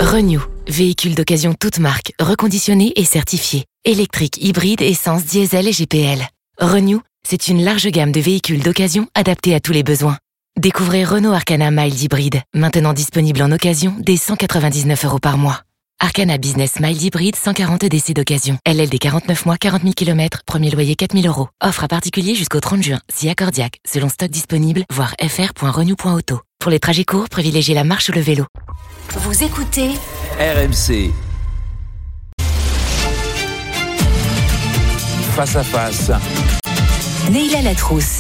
Renew, véhicule d'occasion toute marque, reconditionné et certifié. Électrique, hybride, essence, diesel et GPL. Renew, c'est une large gamme de véhicules d'occasion adaptés à tous les besoins. Découvrez Renault Arcana Mild Hybride, maintenant disponible en occasion dès 199 € par mois. Arcana Business Mild Hybride 140 DC d'occasion. LLD 49 mois, 40 000 km, premier loyer 4 000 €. Offre à particulier jusqu'au 30 juin, si accordiaque, selon stock disponible, voire fr.renew.auto. Pour les trajets courts, privilégiez la marche ou le vélo. Vous écoutez RMC. Face à face. Neila Latrousse.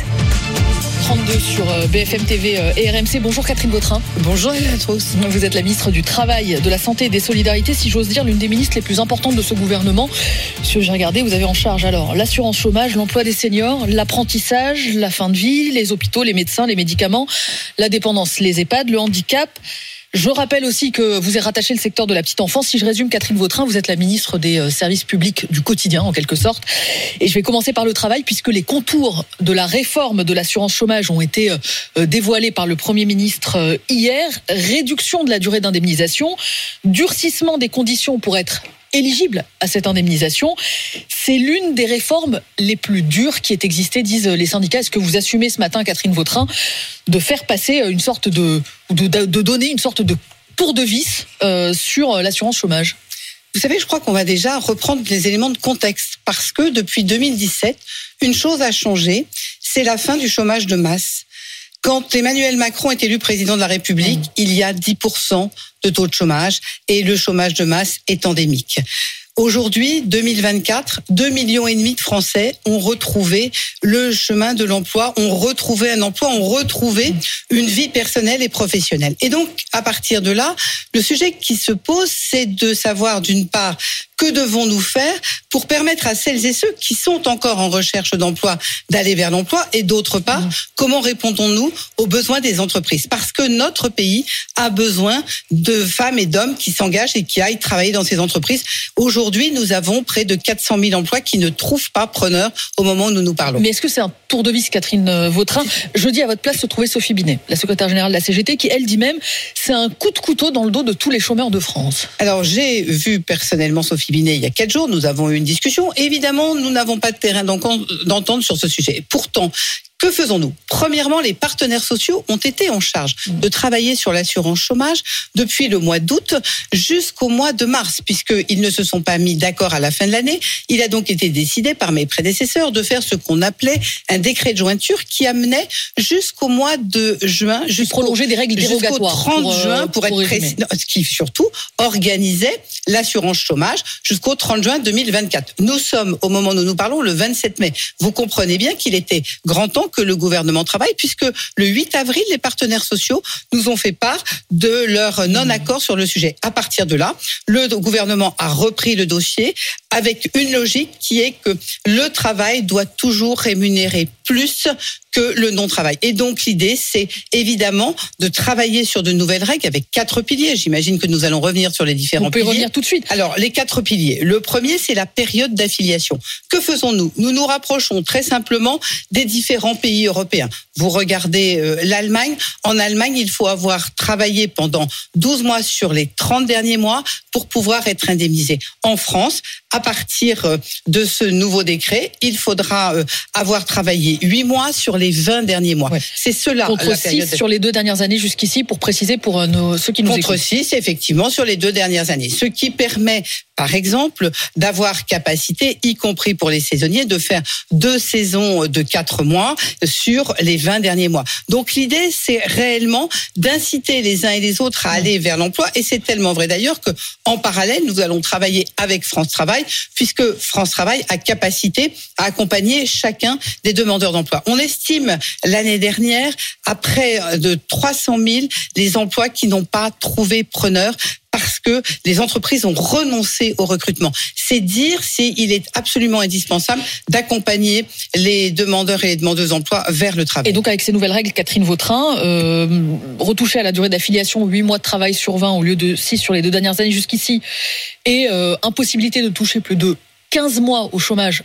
32 sur BFM TV et RMC. Bonjour Catherine Vautrin. Bonjour Neila Latrousse. Vous êtes la ministre du Travail, de la Santé et des Solidarités, si j'ose dire l'une des ministres les plus importantes de ce gouvernement. Si j'ai regardé, vous avez en charge alors l'assurance chômage, l'emploi des seniors, l'apprentissage, la fin de vie, les hôpitaux, les médecins, les médicaments, la dépendance, les EHPAD, le handicap. Je rappelle aussi que vous êtes rattaché le secteur de la petite enfance. Si je résume, Catherine Vautrin, vous êtes la ministre des services publics du quotidien, en quelque sorte. Et je vais commencer par le travail, puisque les contours de la réforme de l'assurance chômage ont été dévoilés par le Premier ministre hier. Réduction de la durée d'indemnisation, durcissement des conditions pour être éligible à cette indemnisation. C'est l'une des réformes les plus dures qui ait existé, disent les syndicats. Est-ce que vous assumez ce matin, Catherine Vautrin, de faire passer une sorte de donner une sorte de tour de vis sur l'assurance chômage ? Vous savez, je crois qu'on va déjà reprendre les éléments de contexte, parce que depuis 2017, une chose a changé, c'est la fin du chômage de masse. Quand Emmanuel Macron est élu président de la République, il y a 10% de taux de chômage et le chômage de masse est endémique. Aujourd'hui, 2024, 2,5 millions de Français ont retrouvé le chemin de l'emploi, ont retrouvé un emploi, ont retrouvé une vie personnelle et professionnelle. Et donc, à partir de là, le sujet qui se pose, c'est de savoir, d'une part, que devons-nous faire pour permettre à celles et ceux qui sont encore en recherche d'emploi d'aller vers l'emploi, et d'autre part, comment répondons-nous aux besoins des entreprises ? Parce que notre pays a besoin de femmes et d'hommes qui s'engagent et qui aillent travailler dans ces entreprises. Aujourd'hui, nous avons près de 400 000 emplois qui ne trouvent pas preneur au moment où nous parlons. Mais est-ce que c'est un tour de vis, Catherine Vautrin ? Jeudi, à votre place se trouvait Sophie Binet, la secrétaire générale de la CGT, qui, elle, dit même c'est un coup de couteau dans le dos de tous les chômeurs de France. Alors, j'ai vu personnellement Sophie Binet il y a 4 jours. Nous avons eu une discussion. Évidemment, nous n'avons pas de terrain d'entente sur ce sujet. Pourtant, que faisons-nous ? Premièrement, les partenaires sociaux ont été en charge de travailler sur l'assurance chômage depuis le mois d'août jusqu'au mois de mars, puisqu'ils ne se sont pas mis d'accord à la fin de l'année. Il a donc été décidé par mes prédécesseurs de faire ce qu'on appelait un décret de jointure qui amenait jusqu'au mois de juin, prolonger des règles dérogatoires jusqu'au 30 juin pour être précis, ce qui surtout organisait l'assurance chômage jusqu'au 30 juin 2024. Nous sommes, au moment où nous parlons, le 27 mai. Vous comprenez bien qu'il était grand temps que le gouvernement travaille, puisque le 8 avril, les partenaires sociaux nous ont fait part de leur non-accord sur le sujet. À partir de là, le gouvernement a repris le dossier avec une logique qui est que le travail doit toujours rémunérer plus que le non-travail. Et donc l'idée, c'est évidemment de travailler sur de nouvelles règles avec 4 piliers. J'imagine que nous allons revenir sur les différents piliers. On peut revenir tout de suite. Alors, les 4 piliers. Le premier, c'est la période d'affiliation. Que faisons-nous ? Nous nous rapprochons très simplement des différents pays européens. Vous regardez l'Allemagne. En Allemagne, il faut avoir travaillé pendant 12 mois sur les 30 derniers mois pour pouvoir être indemnisé. En France, à partir de ce nouveau décret, il faudra avoir travaillé 8 mois sur les 20 derniers mois. Ouais. C'est cela. Contre 6 sur les 2 dernières années jusqu'ici, pour préciser pour ceux qui nous écoutent. Contre 6, effectivement, sur les 2 dernières années. Ce qui permet, par exemple, d'avoir capacité, y compris pour les saisonniers, de faire 2 saisons de 4 mois sur les 20 derniers mois. Donc l'idée, c'est réellement d'inciter les uns et les autres à aller vers l'emploi. Et c'est tellement vrai d'ailleurs que, en parallèle, nous allons travailler avec France Travail, puisque France Travail a capacité à accompagner chacun des demandeurs d'emploi. On estime l'année dernière à près de 300 000 les emplois qui n'ont pas trouvé preneur, parce que les entreprises ont renoncé au recrutement. C'est dire s'il est absolument indispensable d'accompagner les demandeurs et les demandeuses d'emploi vers le travail. Et donc avec ces nouvelles règles, Catherine Vautrin, retoucher à la durée d'affiliation 8 mois de travail sur 20 au lieu de 6 sur les 2 dernières années jusqu'ici, et impossibilité de toucher plus de 15 mois au chômage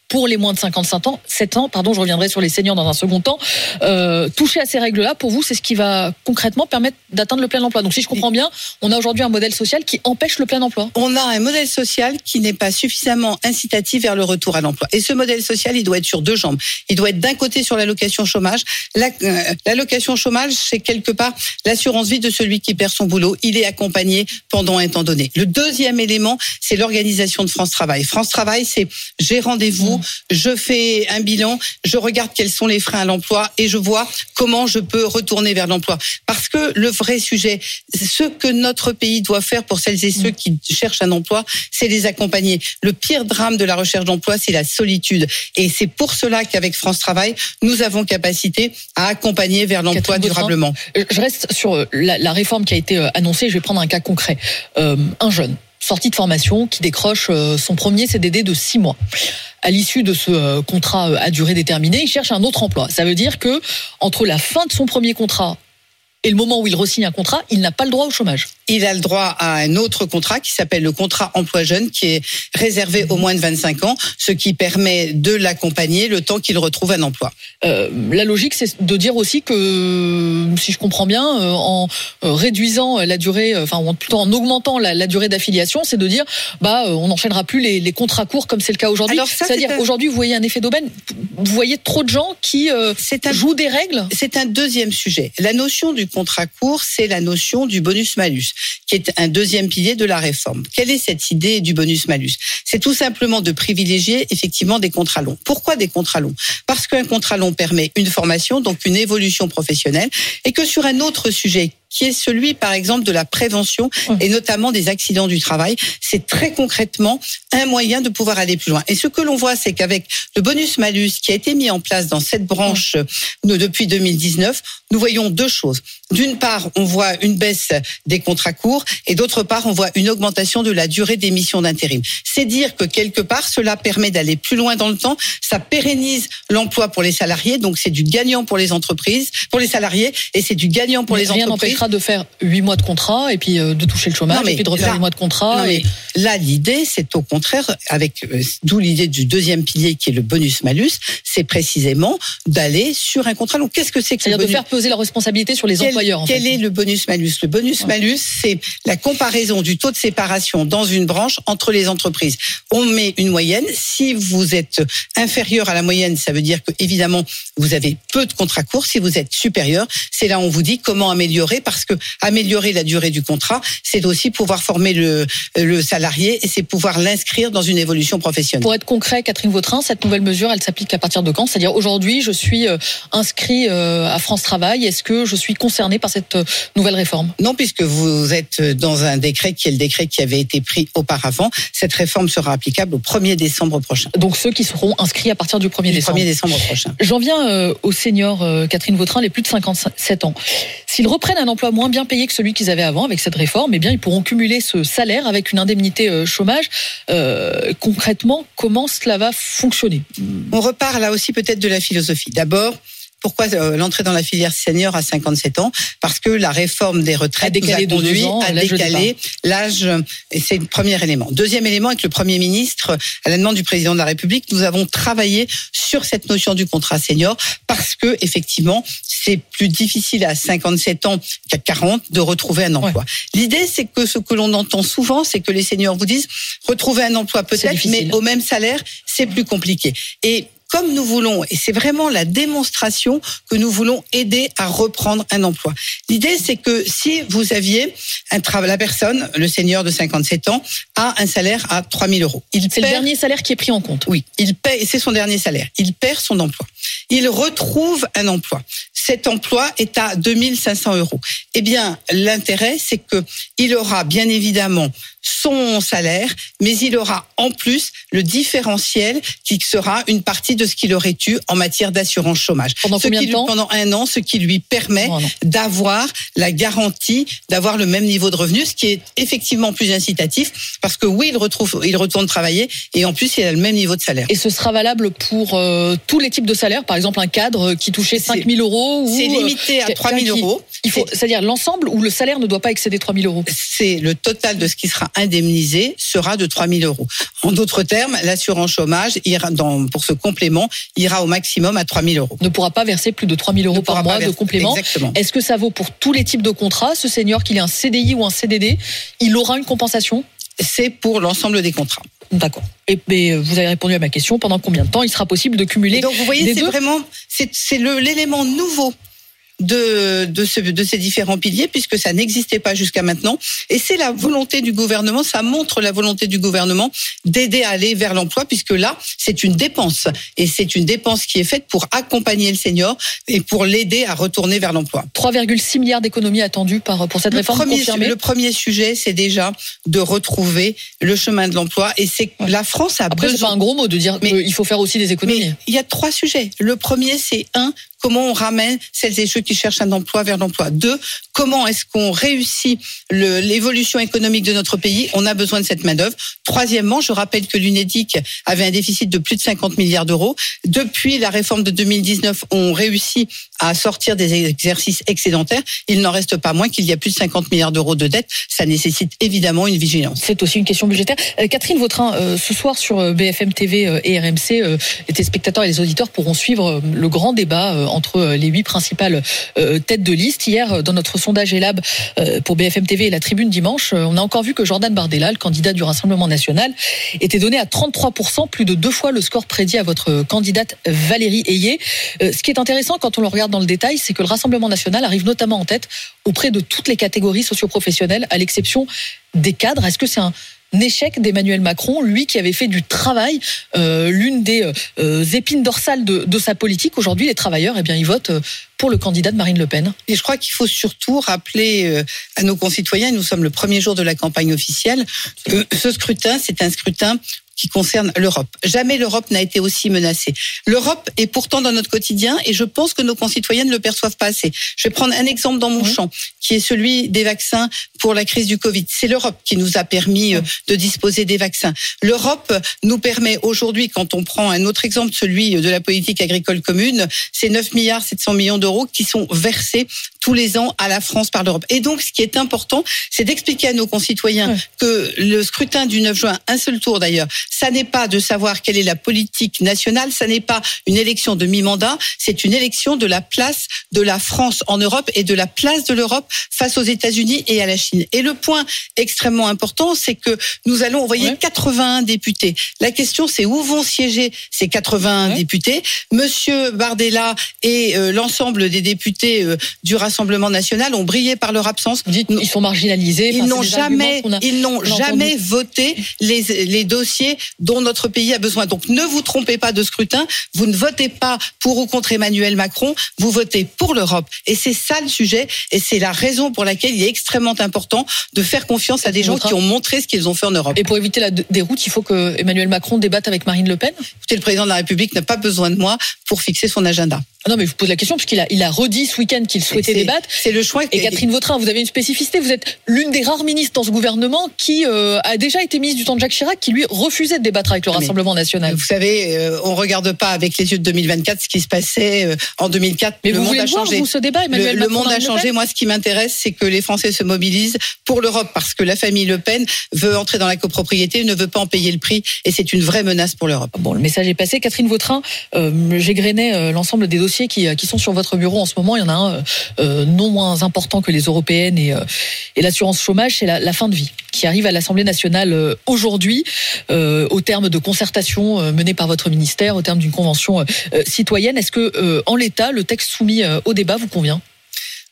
pour les moins de 57 ans, je reviendrai sur les seniors dans un second temps, toucher à ces règles-là, pour vous, c'est ce qui va concrètement permettre d'atteindre le plein emploi. Donc si je comprends bien, on a aujourd'hui un modèle social qui empêche le plein emploi. On a un modèle social qui n'est pas suffisamment incitatif vers le retour à l'emploi. Et ce modèle social, il doit être sur deux jambes. Il doit être d'un côté sur l'allocation chômage. L'allocation chômage, c'est quelque part l'assurance vie de celui qui perd son boulot. Il est accompagné pendant un temps donné. Le deuxième élément, c'est l'organisation de France Travail. France Travail, c'est j'ai rendez-vous, je fais un bilan, je regarde quels sont les freins à l'emploi et je vois comment je peux retourner vers l'emploi. Parce que le vrai sujet, ce que notre pays doit faire pour celles et ceux qui cherchent un emploi, c'est les accompagner. Le pire drame de la recherche d'emploi, c'est la solitude. Et c'est pour cela qu'avec France Travail, nous avons capacité à accompagner vers l'emploi durablement. Je reste sur la réforme qui a été annoncée. Je vais prendre un cas concret. Un jeune sorti de formation qui décroche son premier CDD de 6 mois. À l'issue de ce contrat à durée déterminée, il cherche un autre emploi. Ça veut dire que entre la fin de son premier contrat et le moment où il re-signe un contrat, il n'a pas le droit au chômage. Il a le droit à un autre contrat qui s'appelle le contrat emploi jeune, qui est réservé aux moins de 25 ans, ce qui permet de l'accompagner le temps qu'il retrouve un emploi. La logique, c'est de dire aussi que, si je comprends bien, en réduisant la durée, ou plutôt en augmentant la durée d'affiliation, c'est de dire, on n'enchaînera plus les contrats courts comme c'est le cas aujourd'hui. C'est-à-dire aujourd'hui, vous voyez un effet d'aubaine, vous voyez trop de gens qui jouent des règles. C'est un deuxième sujet. La notion du contrat court, c'est la notion du bonus-malus, qui est un deuxième pilier de la réforme. Quelle est cette idée du bonus-malus ? C'est tout simplement de privilégier effectivement des contrats longs. Pourquoi des contrats longs ? Parce qu'un contrat long permet une formation, donc une évolution professionnelle, et que sur un autre sujet, qui est celui, par exemple, de la prévention et notamment des accidents du travail. C'est très concrètement un moyen de pouvoir aller plus loin. Et ce que l'on voit, c'est qu'avec le bonus-malus qui a été mis en place dans cette branche depuis 2019, nous voyons deux choses. D'une part, on voit une baisse des contrats courts et d'autre part, on voit une augmentation de la durée des missions d'intérim. C'est dire que quelque part, cela permet d'aller plus loin dans le temps, ça pérennise l'emploi pour les salariés, donc c'est du gagnant pour les entreprises, pour les salariés, et c'est du gagnant pour les entreprises. De faire 8 mois de contrat et puis de toucher le chômage et puis de refaire 8 mois de contrat. Là, l'idée, c'est au contraire, d'où l'idée du deuxième pilier qui est le bonus-malus, c'est précisément d'aller sur un contrat long. Qu'est-ce que c'est que c'est-à-dire de faire peser la responsabilité sur les employeurs. Quel est le bonus-malus ? Le bonus-malus, c'est la comparaison du taux de séparation dans une branche entre les entreprises. On met une moyenne. Si vous êtes inférieur à la moyenne, ça veut dire que évidemment vous avez peu de contrats courts. Si vous êtes supérieur, c'est là où on vous dit comment améliorer, parce que améliorer la durée du contrat, c'est aussi pouvoir former le salarié et c'est pouvoir l'inscrire dans une évolution professionnelle. Pour être concret, Catherine Vautrin, cette nouvelle mesure, elle s'applique à partir de quand ? C'est-à-dire aujourd'hui, je suis inscrit à France Travail. Est-ce que je suis concerné par cette nouvelle réforme ? Non, puisque vous êtes dans un décret qui est le décret qui avait été pris auparavant. Cette réforme sera applicable au 1er décembre prochain. Donc ceux qui seront inscrits à partir du 1er décembre. 1er décembre prochain. J'en viens aux seniors, Catherine Vautrin, les plus de 57 ans. S'ils reprennent un emploi moins bien payé que celui qu'ils avaient avant avec cette réforme, eh bien ils pourront cumuler ce salaire avec une indemnité chômage. Concrètement, comment cela va fonctionner ? On repart là aussi peut-être de la philosophie. D'abord, pourquoi l'entrée dans la filière senior à 57 ans ? Parce que la réforme des retraites nous a conduit à décaler l'âge, et c'est le premier élément. Deuxième élément, avec le Premier ministre, à la demande du Président de la République, nous avons travaillé sur cette notion du contrat senior, parce que effectivement, c'est plus difficile à 57 ans qu'à 40 de retrouver un emploi. Ouais. L'idée, c'est que ce que l'on entend souvent, c'est que les seniors vous disent retrouver un emploi peut-être, mais au même salaire, c'est plus compliqué. Et comme nous voulons, et c'est vraiment la démonstration que nous voulons aider à reprendre un emploi. L'idée, c'est que si vous aviez la personne, le senior de 57 ans, a un salaire à 3 000 €. C'est le dernier salaire qui est pris en compte. Oui, il paie, c'est son dernier salaire. Il perd son emploi. Il retrouve un emploi. Cet emploi est à 2 500 €. Eh bien, l'intérêt, c'est que il aura bien évidemment son salaire, mais il aura en plus le différentiel qui sera une partie de de ce qu'il aurait eu en matière d'assurance chômage. Pendant combien de temps ? Pendant 1 an, ce qui lui permet d'avoir la garantie d'avoir le même niveau de revenu, ce qui est effectivement plus incitatif, parce que oui, il retourne travailler, et en plus, il a le même niveau de salaire. Et ce sera valable pour tous les types de salaires, par exemple un cadre qui touchait 5 000 euros ou c'est limité à 3 000 euros. C'est-à-dire l'ensemble où le salaire ne doit pas excéder 3 000 euros. C'est le total de ce qui sera indemnisé sera de 3 000 euros. En d'autres termes, l'assurance chômage pour ce complément ira au maximum à 3 000 euros. Ne pourra pas verser plus de 3 000 euros par mois de complément. Exactement. Est-ce que ça vaut pour tous les types de contrats ? Ce senior, qu'il ait un CDI ou un CDD, il aura une compensation ? C'est pour l'ensemble des contrats. D'accord. Et vous avez répondu à ma question. Pendant combien de temps il sera possible de cumuler ? Donc vous voyez, c'est l'élément nouveau de ces différents piliers, puisque ça n'existait pas jusqu'à maintenant, et c'est la volonté du gouvernement, ça montre la volonté du gouvernement d'aider à aller vers l'emploi, puisque là c'est une dépense, et c'est une dépense qui est faite pour accompagner le senior et pour l'aider à retourner vers l'emploi. 3,6 milliards d'économies attendues pour cette réforme confirmée. Le premier sujet, c'est déjà de retrouver le chemin de l'emploi, et c'est que la France a Après, c'est pas un gros mot de dire qu'il faut faire aussi des économies. Mais il y a 3 sujets. Le premier, c'est comment on ramène celles et ceux qui cherchent un emploi vers l'emploi. 2, comment est-ce qu'on réussit l'évolution économique de notre pays ? On a besoin de cette main-d'œuvre. 3, je rappelle que l'UNEDIC avait un déficit de plus de 50 milliards d'euros. Depuis la réforme de 2019, on réussit à sortir des exercices excédentaires. Il n'en reste pas moins qu'il y a plus de 50 milliards d'euros de dettes. Ça nécessite évidemment une vigilance. C'est aussi une question budgétaire. Catherine Vautrin, ce soir sur BFM TV et RMC, les téléspectateurs et les auditeurs pourront suivre le grand débat entre les 8 principales têtes de liste. Hier, dans notre sondage Elab pour BFM TV et la Tribune dimanche, on a encore vu que Jordan Bardella, le candidat du Rassemblement national, était donné à 33%, plus de 2 fois le score prédit à votre candidate Valérie Ayé. Ce qui est intéressant quand on le regarde dans le détail, c'est que le Rassemblement national arrive notamment en tête auprès de toutes les catégories socio-professionnelles, à l'exception des cadres. Est-ce que c'est un échec d'Emmanuel Macron, lui qui avait fait du travail l'une des épines dorsales de sa politique? Aujourd'hui, les travailleurs, ils votent pour le candidat de Marine Le Pen. Et je crois qu'il faut surtout rappeler à nos concitoyens, nous sommes le premier jour de la campagne officielle, ce scrutin, c'est un scrutin qui concerne l'Europe. Jamais l'Europe n'a été aussi menacée. L'Europe est pourtant dans notre quotidien, et je pense que nos concitoyens ne le perçoivent pas assez. Je vais prendre un exemple dans mon champ, qui est celui des vaccins pour la crise du Covid. C'est l'Europe qui nous a permis de disposer des vaccins. L'Europe nous permet aujourd'hui, quand on prend un autre exemple, celui de la politique agricole commune, c'est 9,7 milliards d'euros qui sont versés tous les ans à la France par l'Europe. Et donc, ce qui est important, c'est d'expliquer à nos concitoyens que le scrutin du 9 juin, un seul tour d'ailleurs, ça n'est pas de savoir quelle est la politique nationale, ça n'est pas une élection de mi-mandat, c'est une élection de la place de la France en Europe et de la place de l'Europe face aux États-Unis et à la Chine. Et le point extrêmement important, c'est que nous allons envoyer 81 députés. La question, c'est où vont siéger ces 81 députés. Monsieur Bardella et l'ensemble des députés du Rassemblement national ont brillé par leur absence. Ils sont marginalisés. Ils n'ont jamais voté les dossiers dont notre pays a besoin. Donc ne vous trompez pas de scrutin, vous ne votez pas pour ou contre Emmanuel Macron, vous votez pour l'Europe. Et c'est ça le sujet, et c'est la raison pour laquelle il est extrêmement important de faire confiance à des gens qui ont montré ce qu'ils ont fait en Europe. Et pour éviter la déroute, il faut que Emmanuel Macron débatte avec Marine Le Pen. Écoutez, le président de la République n'a pas besoin de moi pour fixer son agenda. Non, mais je vous pose la question puisqu'il a redit ce week-end qu'il souhaitait débattre. C'est le choix. Et Catherine Vautrin, vous avez une spécificité. Vous êtes l'une des rares ministres dans ce gouvernement qui a déjà été ministre du temps de Jacques Chirac, qui lui refusait de débattre avec le Rassemblement national. Vous savez, on regarde pas avec les yeux de 2024 ce qui se passait en 2004. Mais le monde a changé. Vous, ce débat, Emmanuel Macron, le monde a changé. Moi, ce qui m'intéresse, c'est que les Français se mobilisent pour l'Europe, parce que la famille Le Pen veut entrer dans la copropriété, ne veut pas en payer le prix, et c'est une vraie menace pour l'Europe. Bon, le message est passé. Catherine Vautrin, j'égrenais l'ensemble des dossiers qui sont sur votre bureau en ce moment. Il y en a un non moins important que les européennes et l'assurance chômage, c'est la fin de vie, qui arrive à l'Assemblée nationale aujourd'hui, au terme de concertations menées par votre ministère, au terme d'une convention citoyenne. Est-ce que, en l'état, le texte soumis au débat vous convient ?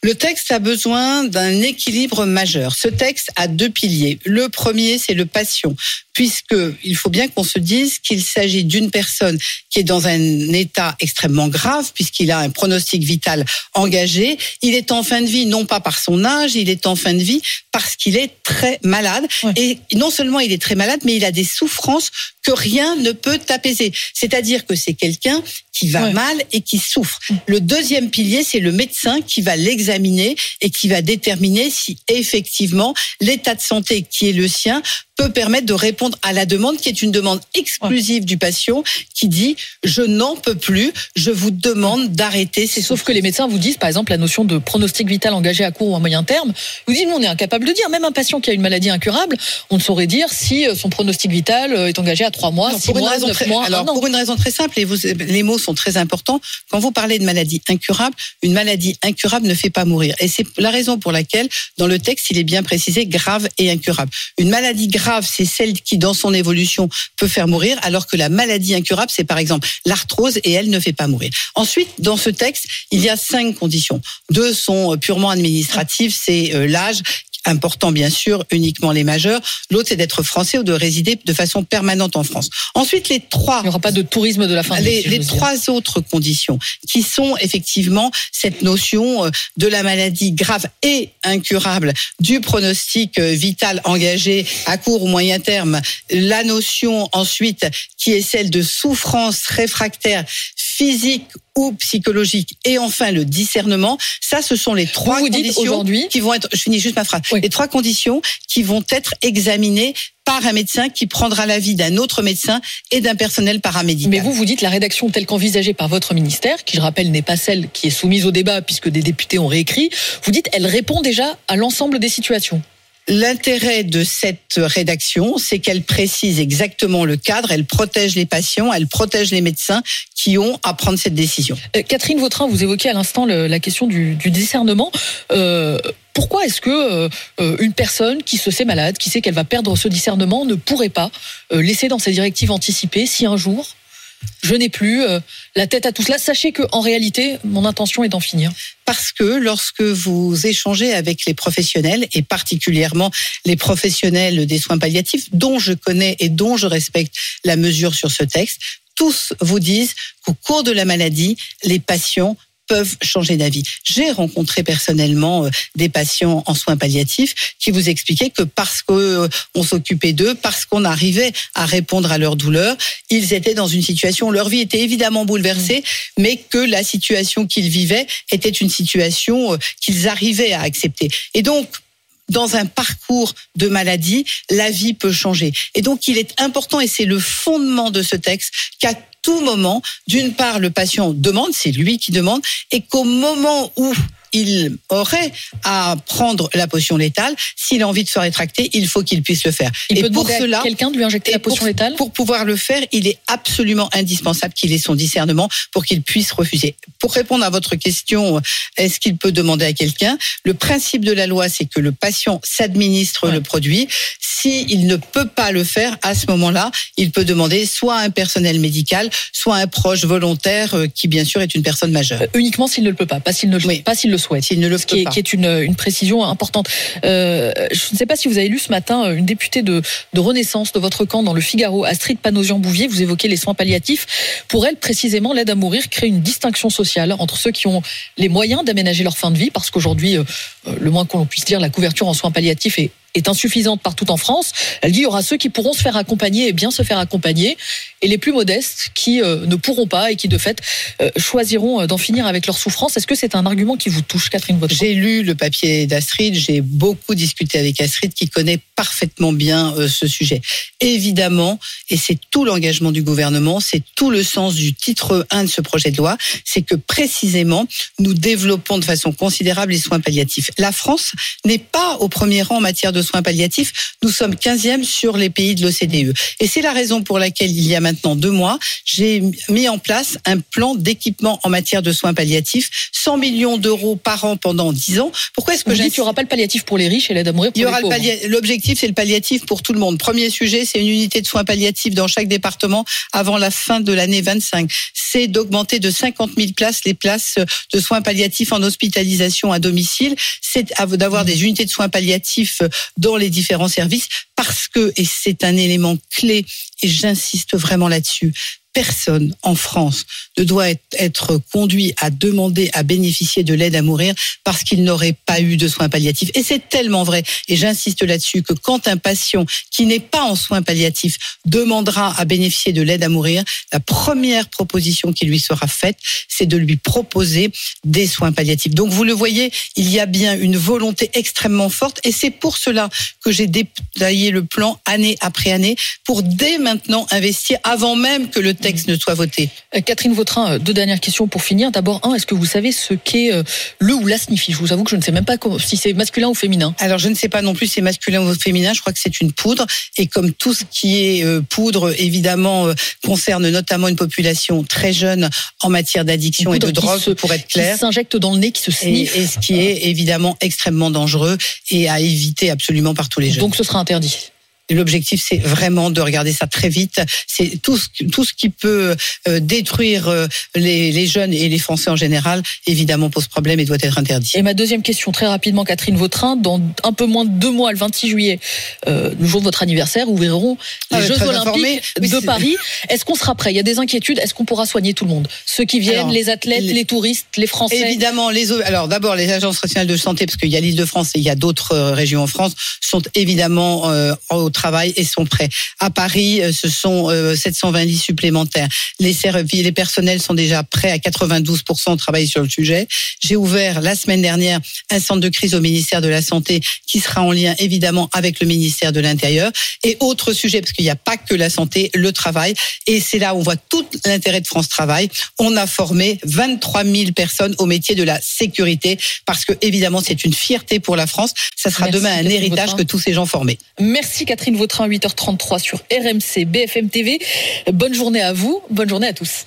Le texte a besoin d'un équilibre majeur. Ce texte a 2 piliers. Le premier, c'est le patient, puisque il faut bien qu'on se dise qu'il s'agit d'une personne qui est dans un état extrêmement grave, puisqu'il a un pronostic vital engagé. Il est en fin de vie, non pas par son âge, il est en fin de vie parce qu'il est très malade. Ouais. Et non seulement il est très malade, mais il a des souffrances que rien ne peut apaiser. C'est-à-dire que c'est quelqu'un qui va mal et qui souffre. Le deuxième pilier, c'est le médecin qui va l'examiner et qui va déterminer si effectivement l'état de santé qui est le sien peut permettre de répondre à la demande qui est une demande exclusive du patient qui dit « je n'en peux plus, je vous demande d'arrêter ». Sauf que les médecins vous disent, par exemple, la notion de pronostic vital engagé à court ou à moyen terme, vous dites, nous on est incapable de dire, même un patient qui a une maladie incurable, on ne saurait dire si son pronostic vital est engagé à 3 mois, 6 mois, 9 mois. Alors pour une raison très simple, et les mots sont très importants, quand vous parlez de maladie incurable, une maladie incurable ne fait pas mourir. Et c'est la raison pour laquelle, dans le texte, il est bien précisé grave et incurable. Une maladie grave, c'est celle qui, dans son évolution, peut faire mourir, alors que la maladie incurable, c'est par exemple l'arthrose et elle ne fait pas mourir. Ensuite, dans ce texte, il y a 5 conditions. 2 sont purement administratives, c'est l'âge, important bien sûr, uniquement les majeurs. L'autre, c'est d'être français ou de résider de façon permanente en France. Ensuite, les 3... Il n'y aura pas de tourisme de la fin de vie. Les 3 autres conditions, qui sont effectivement cette notion de la maladie grave et incurable, du pronostic vital engagé à court ou moyen terme, la notion ensuite qui est celle de souffrance réfractaire physique ou psychologique, et enfin le discernement. Ça, ce sont les 3 conditions qui vont être, je finis juste ma phrase, les 3 conditions qui vont être examinées par un médecin qui prendra l'avis d'un autre médecin et d'un personnel paramédical. Mais vous dites la rédaction telle qu'envisagée par votre ministère, qui je rappelle n'est pas celle qui est soumise au débat puisque des députés ont réécrit, vous dites elle répond déjà à l'ensemble des situations. L'intérêt de cette rédaction, c'est qu'elle précise exactement le cadre, elle protège les patients, elle protège les médecins qui ont à prendre cette décision. Catherine Vautrin, vous évoquiez à l'instant la question du discernement. Pourquoi est-ce que une personne qui se sait malade, qui sait qu'elle va perdre ce discernement, ne pourrait pas laisser dans ses directives anticipées si un jour je n'ai plus la tête à tout cela? Sachez qu'en réalité, mon intention est d'en finir. Parce que lorsque vous échangez avec les professionnels, et particulièrement les professionnels des soins palliatifs, dont je connais et dont je respecte la mesure sur ce texte, tous vous disent qu'au cours de la maladie, les patients peuvent changer d'avis. J'ai rencontré personnellement des patients en soins palliatifs qui vous expliquaient que parce qu'on s'occupait d'eux, parce qu'on arrivait à répondre à leurs douleurs, ils étaient dans une situation, leur vie était évidemment bouleversée, mais que la situation qu'ils vivaient était une situation qu'ils arrivaient à accepter. Et donc, dans un parcours de maladie, la vie peut changer. Et donc, il est important, et c'est le fondement de ce texte, qu'à tout moment, d'une part, le patient demande, c'est lui qui demande, et qu'au moment où il aurait à prendre la potion létale, s'il a envie de se rétracter, il faut qu'il puisse le faire. Il peut demander à quelqu'un de lui injecter la potion létale ? Pour pouvoir le faire, il est absolument indispensable qu'il ait son discernement pour qu'il puisse refuser. Pour répondre à votre question, est-ce qu'il peut demander à quelqu'un ? Le principe de la loi, c'est que le patient s'administre le produit. S'il ne peut pas le faire, à ce moment-là, il peut demander soit un personnel médical, soit un proche volontaire qui, bien sûr, est une personne majeure. Uniquement s'il ne le peut pas s'il ne le souhaite. S'il ne le peut pas. Qui est une précision importante. Je ne sais pas si vous avez lu ce matin une députée de Renaissance de votre camp dans le Figaro, Astrid Panosyan-Bouvier, vous évoquez les soins palliatifs. Pour elle, précisément, l'aide à mourir crée une distinction sociale entre ceux qui ont les moyens d'aménager leur fin de vie, parce qu'aujourd'hui, le moins qu'on puisse dire, la couverture en soins palliatifs est insuffisante partout en France. Elle dit il y aura ceux qui pourront se faire accompagner et bien se faire accompagner, et les plus modestes qui ne pourront pas et qui de fait choisiront d'en finir avec leur souffrance. Est-ce que c'est un argument qui vous touche, Catherine Vautrin ? J'ai lu le papier d'Astrid, j'ai beaucoup discuté avec Astrid qui connaît parfaitement bien ce sujet. Évidemment, et c'est tout l'engagement du gouvernement, c'est tout le sens du titre 1 de ce projet de loi, c'est que précisément nous développons de façon considérable les soins palliatifs. La France n'est pas au premier rang en matière de soins palliatifs. Nous sommes 15e sur les pays de l'OCDE. Et c'est la raison pour laquelle, il y a maintenant 2 mois, j'ai mis en place un plan d'équipement en matière de soins palliatifs, 100 millions d'euros par an pendant 10 ans. Pourquoi est-ce que il n'y aura pas le palliatif pour les riches et l'aide à mourir pour les pauvres? L'objectif, c'est le palliatif pour tout le monde. Premier sujet, c'est une unité de soins palliatifs dans chaque département avant la fin de l'année 25. C'est d'augmenter de 50 000 places les places de soins palliatifs en hospitalisation à domicile. C'est d'avoir des unités de soins palliatifs dans les différents services parce que, et c'est un élément clé, et j'insiste vraiment là-dessus, personne en France ne doit être conduit à demander à bénéficier de l'aide à mourir parce qu'il n'aurait pas eu de soins palliatifs. Et c'est tellement vrai, et j'insiste là-dessus, que quand un patient qui n'est pas en soins palliatifs demandera à bénéficier de l'aide à mourir, la première proposition qui lui sera faite, c'est de lui proposer des soins palliatifs. Donc vous le voyez, il y a bien une volonté extrêmement forte, et c'est pour cela que j'ai détaillé le plan année après année, pour dès maintenant investir avant même que le texte ne soit voté. Catherine Vautrin, 2 dernières questions pour finir. D'abord, est-ce que vous savez ce qu'est le ou la sniffi? Je vous avoue que je ne sais même pas si c'est masculin ou féminin. Alors, je ne sais pas non plus si c'est masculin ou féminin. Je crois que c'est une poudre. Et comme tout ce qui est poudre, évidemment, concerne notamment une population très jeune en matière d'addiction et de drogue, pour être clair. Qui s'injecte dans le nez, qui se sniffe. Et ce qui est évidemment extrêmement dangereux et à éviter absolument par tous les jeunes. Donc, ce sera interdit. Et l'objectif, c'est vraiment de regarder ça très vite. C'est tout ce qui peut détruire les jeunes et les Français en général, évidemment, pose problème et doit être interdit. Et ma deuxième question, très rapidement, Catherine Vautrin, dans un peu moins de 2 mois, le 26 juillet, le jour de votre anniversaire, ouvriront les Jeux Olympiques de Paris. Est-ce qu'on sera prêt? Il y a des inquiétudes. Est-ce qu'on pourra soigner tout le monde? Ceux qui viennent, les athlètes, les touristes, les Français? Évidemment, alors d'abord, les agences nationales de santé, parce qu'il y a l'Île-de-France et il y a d'autres régions en France, sont évidemment au travail et sont prêts. À Paris, ce sont 720 lits supplémentaires. Les personnels sont déjà prêts à 92%, travailler sur le sujet. J'ai ouvert la semaine dernière un centre de crise au ministère de la Santé qui sera en lien évidemment avec le ministère de l'Intérieur. Et autre sujet, parce qu'il n'y a pas que la santé, le travail. Et c'est là où on voit tout l'intérêt de France Travail. On a formé 23 000 personnes au métier de la sécurité parce que évidemment c'est une fierté pour la France. Ça sera demain un héritage que tous ces gens formés. Merci Catherine Vautrin, 8h33 sur RMC BFM TV. Bonne journée à vous, bonne journée à tous.